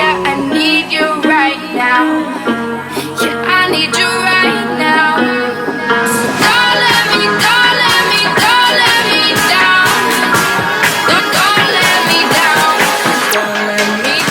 that I need you right now. Yeah, I need you right now. So don't let me, don't let me, don't let me down. Don't let me down. Don't let me down.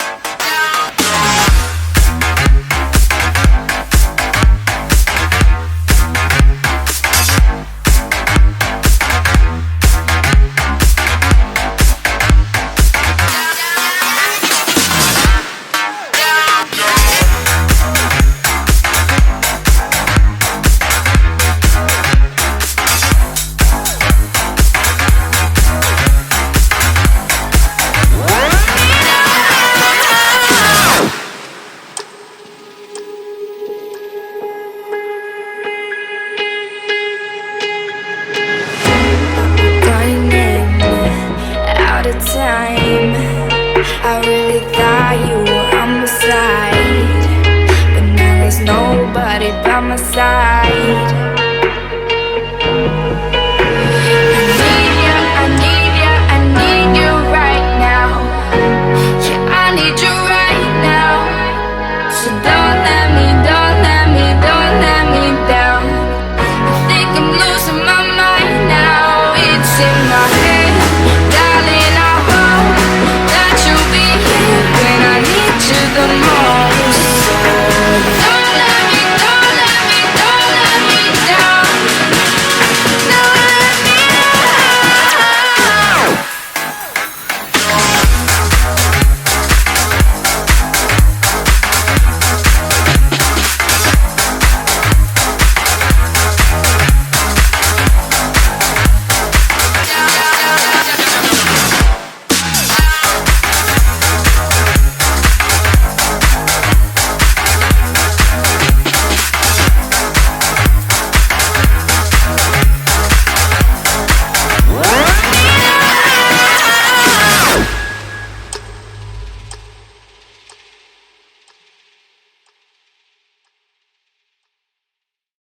Out of time, I really thought you were on my side, but now there's nobody by my side.